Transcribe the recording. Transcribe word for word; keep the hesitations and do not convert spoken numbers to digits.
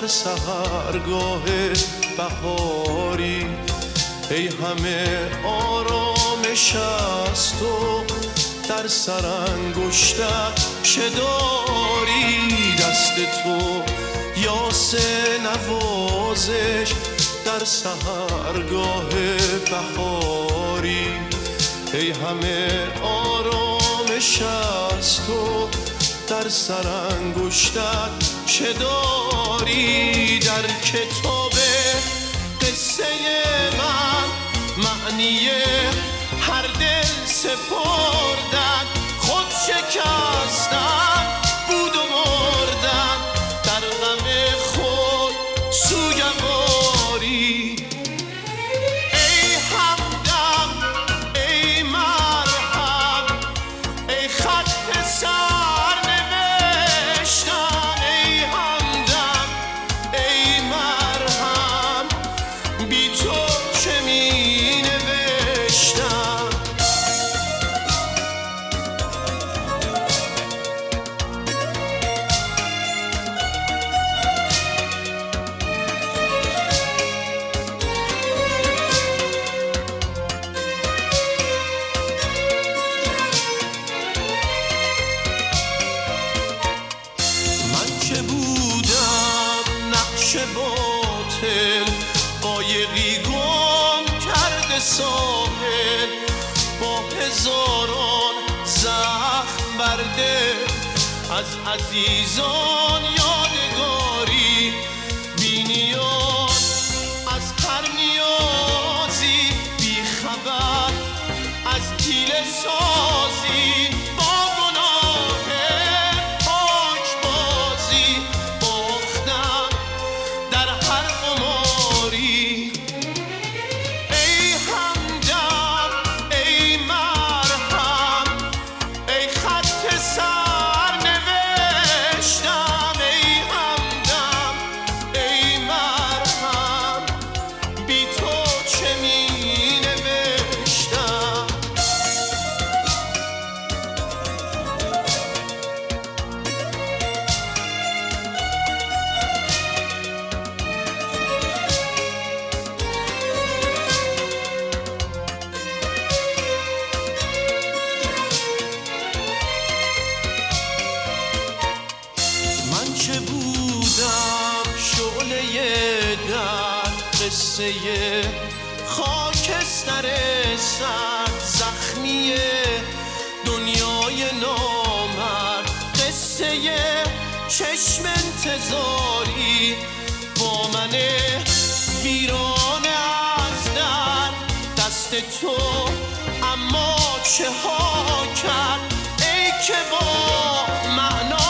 در سحرگاه بهاری، ای همه آرامش از تو در سرانگشتت چه داری؟ دست تو یاس نوازش در سحرگاه بهاری، ای همه آرامش از تو در سرانگشتت چه داری؟ در کتاب قصه من معنی هر دل سپردن، خود شکستن بود و مردن، در غم خود سوگواری. ای همدم ای مرهم ای خط سر نوشتم، ای همدم ای مرهم بی تو چه می نوشتم. چه بودم نقش باطل، قایقی گم کرده ساحل، با هزاران زخم برده از عزیزان یادگاری، بی نیاز از هر نیازی، بی خبر از حیله سازی، با گناه پاکبازی باختم در هر قماری. ای همدم ای مرهم ای خط سر نوشتم، ای همدم ای مرهم بی تو چه می نوشتم. من چه بودم شعله در قصه خاکستر سرد زخمی دنیای نامرد، قصه چشم انتظاری با من ویران از در دست تو، اما چه ها کرد ای که با معنا